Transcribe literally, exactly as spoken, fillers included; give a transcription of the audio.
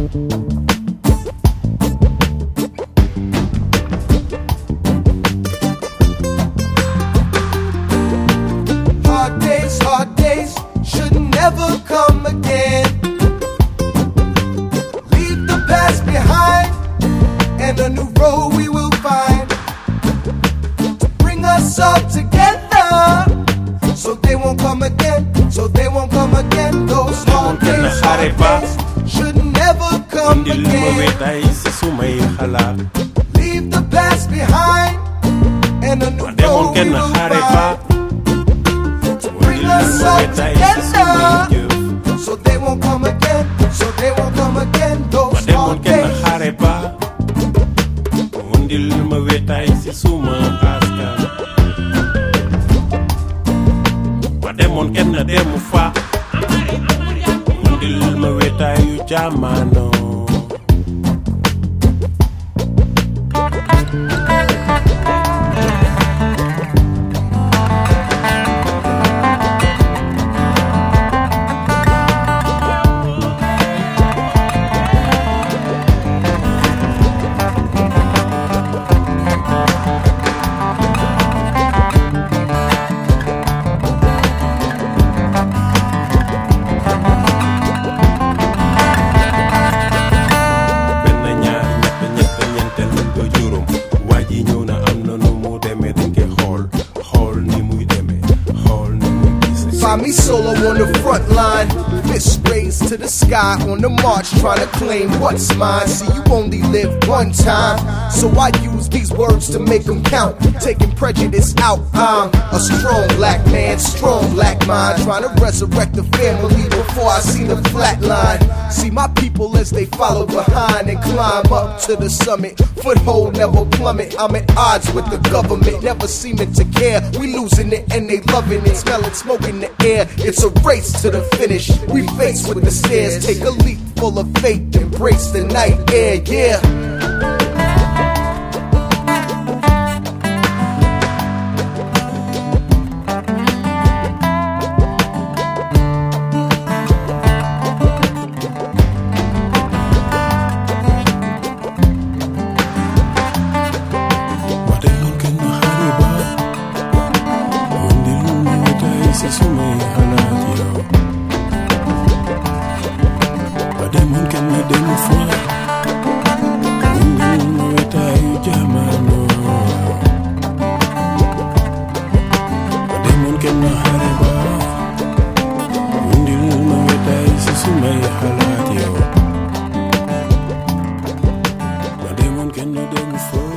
Hard days, hard days should never come again. Leave the past behind, and a new road we will find to bring us all together, so they won't come again, so they won't come again. Those hard days, hard days should never come again. Leave the past behind, and a new road we will find to bring us all together, so they won't come again, so they won't come again. Those hard days. Demon kenna demu fa undil ma wetayu jamano Find me solo on the front line, fist raised to the sky on the march, trying to claim what's mine. See, you only live one time, so I use these words to make them count, taking prejudice out. I'm a strong black man, strong black mind, trying to resurrect the family before I see the flat line. See my people as they follow behind and climb up to the summit, foothold never plummet. I'm at odds with the government, never seeming to care. We losing it and they loving it, smelling smoke in the air. It's a race to the finish, we face with the stairs. Take a leap full of faith, embrace the night air, yeah. Demon kenna demu fa undil ma wetayu jamano demon kenna hareba undil ma wetayu sumay halat yo demon kenna demu fa